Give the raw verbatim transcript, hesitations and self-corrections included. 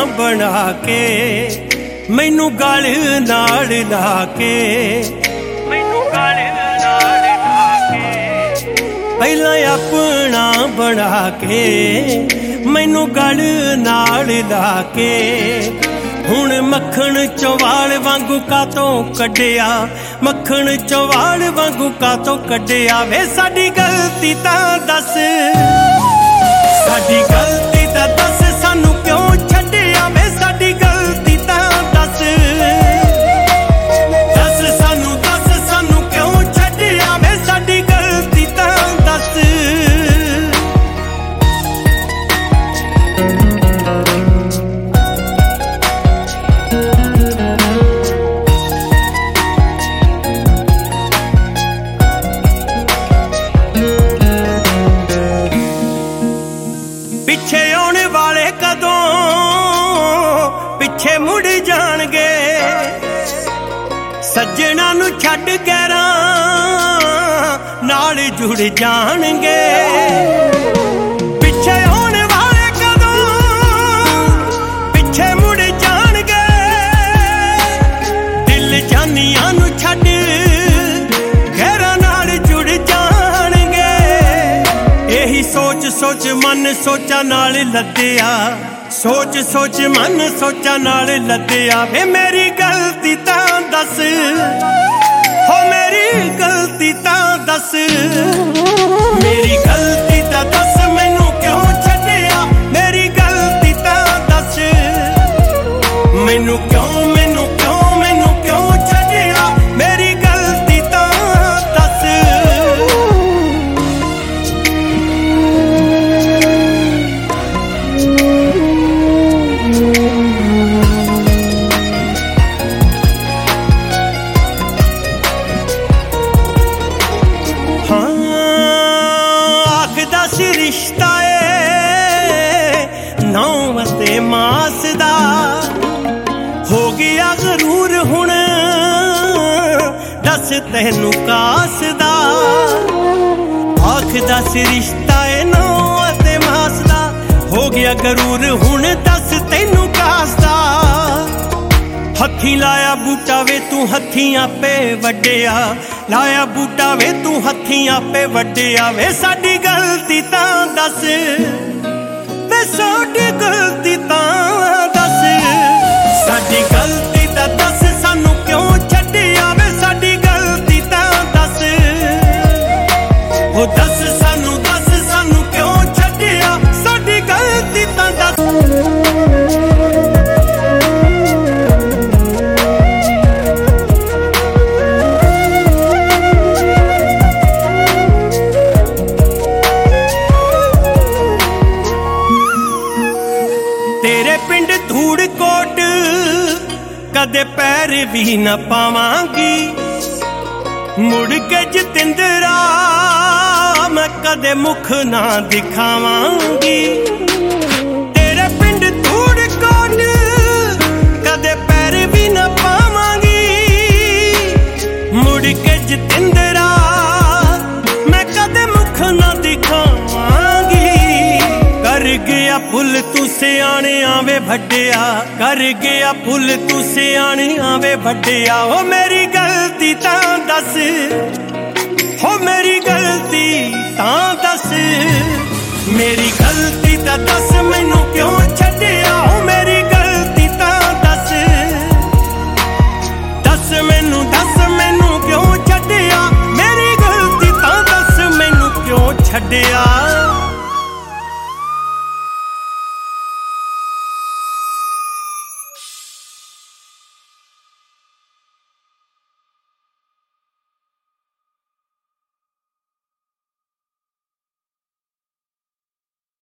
बना के मैनू गल नाल ला के मैनू गल नाल ला के पहला अपना बना के मैनू गल नाल ला के हुण मक्खण चौवाल वांगू कातों कड्डिया मक्खण चौवाल वांगू कातों कड्डिया वे साडी गलती तां दस साडी गलती तां दस सानू क्यों छड्डिया वे साडी गलती तां दस दस सानू दस सानू क्यों छड्डिया वे साडी गलती तां दस पिछे आने वाले कदों पिछे मुड़ जाणगे सज्जना नू छड्ड गैरां नाल जुड़ जाणगे पिछे आने वाले कदों पिछे मुड़ जाणगे दिल जानियां नू छड्ड गैरां नाल जुड़ जाणगे यही सोच सोच मन सोचा नाल लद्दिया सोच सोच मन सोचा नाल लद्दिया वे मेरी गलती तां दस हो मेरी गलती तां दस मेरी गलती तां दस मैनू क्यों छड्डिया मेरी गलती तां दस मैनू क्यों मैनू क्यों मैनू क्यों छड्डिया मेरी गलती तां दस रिश्ता ए नौ ते मास दा हो गया जरूर हुण दस तैनू कास दा आख दस रिश्ता ए नौ ते मास दा हो गया गरूर हुण दस तैनू कास दा हथी लाया बूटा वे तू हथी आपे वड्डिया लाया बूटा वे तू हथी आपे वड्डिया वे साडी गलती तां दस वे साडी गलती तां दस साडी गलती तां दस सानू क्यों छड्डिया वे साडी गलती तां दस ओ दस सानू दस सानू क्यों छड्डिया साडी गलती तां दस तेरे पिंड धूड़कोट कदे पैर भी न पावांगी मुड़ के जतिंदरा मैं कदे मुख ना दिखावांगी तेरे पिंड धूड़कोट कदे पैर भी न पावांगी मुड़ के जतिंदरा मैं कदे मुख ना दिखावांगी कर गया फुल तू सियाने आवे भड्डिया कर गया फुल तू सियाने आवे भड्डिया ओ मेरी गलती तां दस हो मेरी गलती तां दस मेरी गलती तां दस